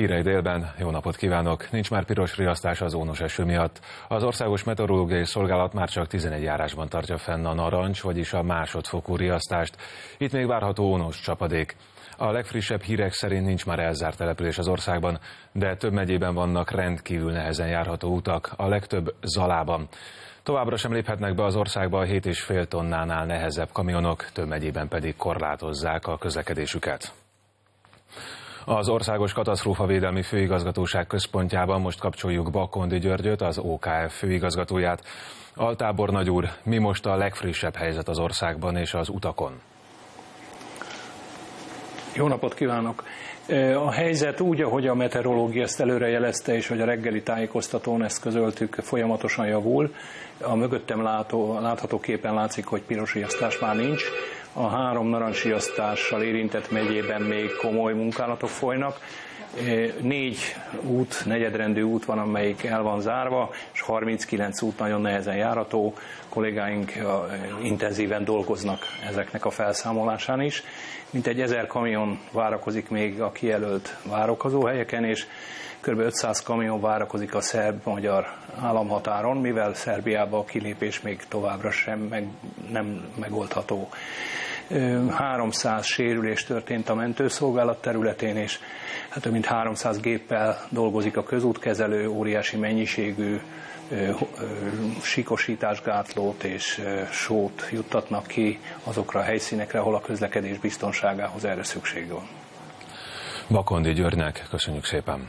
Hírei délben, jó napot kívánok! Nincs már piros riasztás az ónos eső miatt. Az Országos Meteorológiai Szolgálat már csak 11 járásban tartja fenn a narancs, vagyis a másodfokú riasztást. Itt még várható ónos csapadék. A legfrissebb hírek szerint nincs már elzárt település az országban, de több megyében vannak rendkívül nehezen járható utak, a legtöbb Zalában. Továbbra sem léphetnek be az országba a 7,5 tonnánál nehezebb kamionok, több megyében pedig korlátozzák a közlekedésüket. Az Országos Katasztrófavédelmi Főigazgatóság központjában most kapcsoljuk Bakondi Györgyöt, az OKF főigazgatóját. Altábornagy úr, mi most a legfrissebb helyzet az országban és az utakon? Jó napot kívánok! A helyzet úgy, ahogy a meteorológia ezt előre jelezte, és hogy a reggeli tájékoztatón ezt közöltük, folyamatosan javul. A mögöttem látható képen látszik, hogy piros riasztás már nincs. A 3 narancsriasztással érintett megyében még komoly munkálatok folynak. 4 út, negyedrendű út van, amelyik el van zárva, és 39 út nagyon nehezen járható. Kollégáink intenzíven dolgoznak ezeknek a felszámolásán is. Mintegy 1000 kamion várakozik még a kijelölt várakozóhelyeken, és kb. 500 kamion várakozik a szerb-magyar államhatáron, mivel Szerbiába a kilépés még továbbra sem nem megoldható. 300 sérülés történt a mentőszolgálat területén, és hát több mint 300 géppel dolgozik a közútkezelő, óriási mennyiségű síkosításgátlót és sót juttatnak ki azokra a helyszínekre, ahol a közlekedés biztonságához erre szükség van. Bakondi Györgynek köszönjük szépen!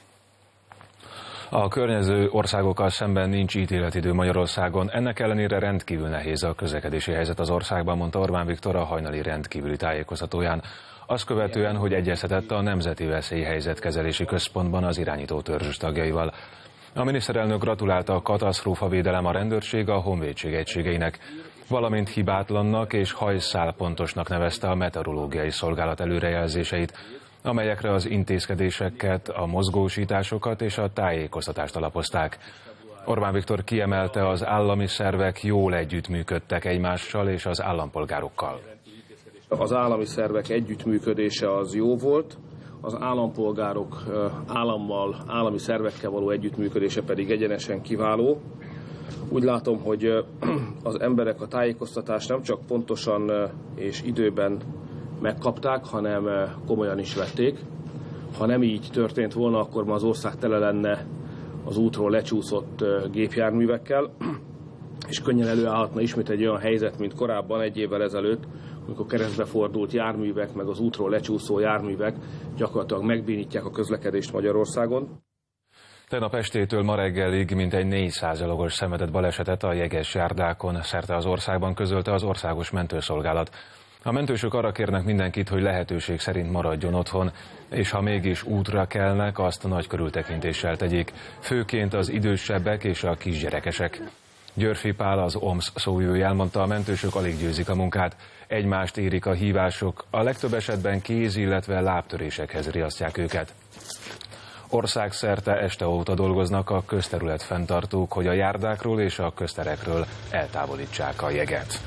A környező országokkal szemben nincs ítéletidő Magyarországon, ennek ellenére rendkívül nehéz a közlekedési helyzet az országban, mondta Orbán Viktor a hajnali rendkívüli tájékoztatóján. Azt követően, hogy egyeztetett a Nemzeti Veszélyhelyzetkezelési Központban az irányító törzs tagjaival. A miniszterelnök gratulálta a katasztrófavédelem, a rendőrség, a honvédség egységeinek, valamint hibátlannak és hajszálpontosnak nevezte a meteorológiai szolgálat előrejelzéseit, amelyekre az intézkedéseket, a mozgósításokat és a tájékoztatást alapozták. Orbán Viktor kiemelte, az állami szervek jól együttműködtek egymással és az állampolgárokkal. Az állami szervek együttműködése az jó volt, az állampolgárok állammal, állami szervekkel való együttműködése pedig egyenesen kiváló. Úgy látom, hogy az emberek a tájékoztatást nem csak pontosan és időben megkapták, hanem komolyan is vették. Ha nem így történt volna, akkor ma az ország tele lenne az útról lecsúszott gépjárművekkel, és könnyen előállhatna ismét egy olyan helyzet, mint korábban, egy évvel ezelőtt, amikor keresztbefordult járművek, meg az útról lecsúszó járművek gyakorlatilag megbénítják a közlekedést Magyarországon. Tegnap estétől ma reggelig mintegy 400 gyalogos szenvedett balesetet a jeges járdákon szerte az országban, közölte az Országos Mentőszolgálat. A mentősök arra kérnek mindenkit, hogy lehetőség szerint maradjon otthon, és ha mégis útra kelnek, azt nagy körültekintéssel tegyék, főként az idősebbek és a kisgyerekesek. Györfi Pál, az OMSZ szóvivője elmondta, a mentősök alig győzik a munkát, egymást érik a hívások, a legtöbb esetben kéz, illetve lábtörésekhez riasztják őket. Országszerte este óta dolgoznak a közterület fenntartók, hogy a járdákról és a közterekről eltávolítsák a jeget.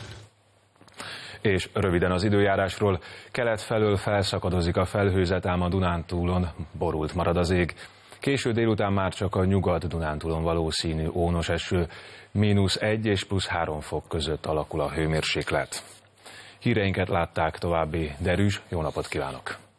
És röviden az időjárásról, kelet felől felszakadozik a felhőzet, ám a Dunántúlon borult marad az ég. Késő délután már csak a Nyugat-Dunántúlon valószínű ónos eső, -1 és +3 fok között alakul a hőmérséklet. Híreinket látták, további derűs, jó napot kívánok!